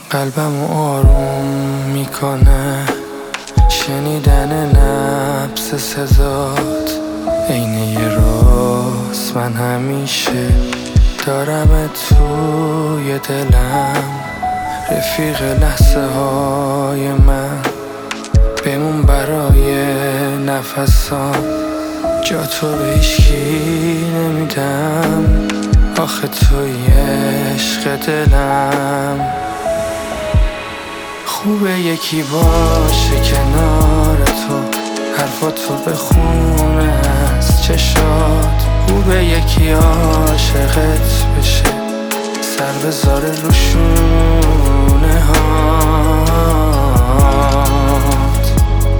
قلبمو آروم میکنه شنیدن نبض سزات عین یه راز. من همیشه دارم توی دلم، رفیق لحظه های من، بمون برای نفسام. جا تو به هیچکی نمیدم، آخه توی عشق دلم. خوبه یکی باشه کنار تو، حرفاتو بخونه از چشات. خوبه یکی عاشقت بشه، سر بذاره رو شونه هات.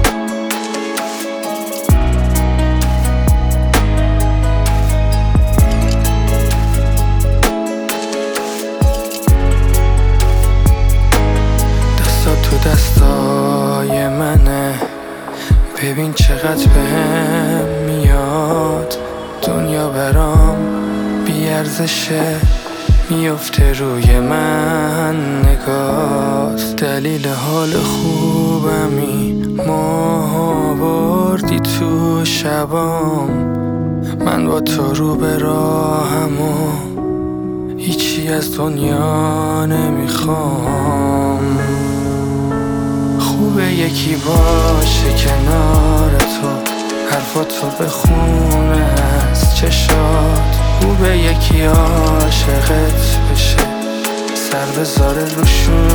دستات تو دستای منه، ببین چقدر بهم میاد. دنیا برام بیارزشه، میفته روی من نگات. دلیل حال خوبمی، ماه آوردی تو شبام. من با تو رو به راهم و هیچی از دنیا نمیخوام. خوبه یکی باشه کنار تو، حرفاتو بخونه از چشات. خوبه یکی عاشقت بشه، سر بذاره رو شونه